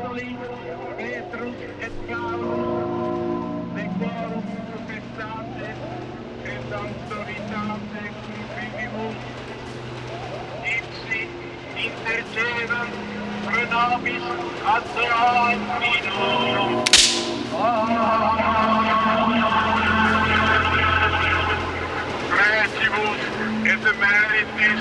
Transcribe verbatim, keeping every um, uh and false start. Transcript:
apostoli, Petrus et Paulus, sequorum professate, et autoritate cum vivimus, ipsi intercedam pro nobis ad Domino.